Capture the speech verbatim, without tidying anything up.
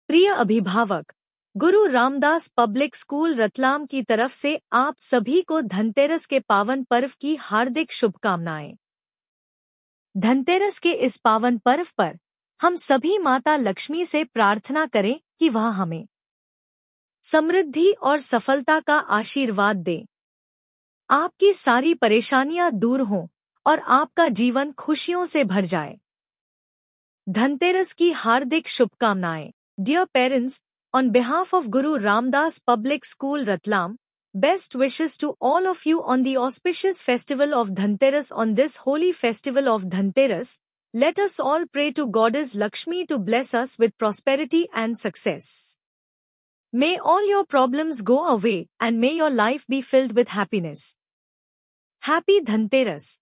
प्रिय अभिभावक, गुरु Ramdas public school Ratlam की तरफ से आप सभी को धनतेरस के पावन पर्व की हार्दिक शुभकामनाएं। धनतेरस के इस पावन पर्व पर हम सभी माता लक्ष्मी से प्रार्थना करें कि वह हमें समृद्धि और सफलता का आशीर्वाद दे, आपकी सारी परेशानियां दूर हों और आपका जीवन खुशियों से भर जाए। धनतेरस की हार्दिक शुभकामनाएं। Dear parents, on behalf of Guru Ramdas Public School Ratlam, best wishes to all of you on the auspicious festival of Dhanteras. On this holy festival of Dhanteras, let us all pray to Goddess Lakshmi to bless us with prosperity and success. May all your problems go away and may your life be filled with happiness. Happy Dhanteras!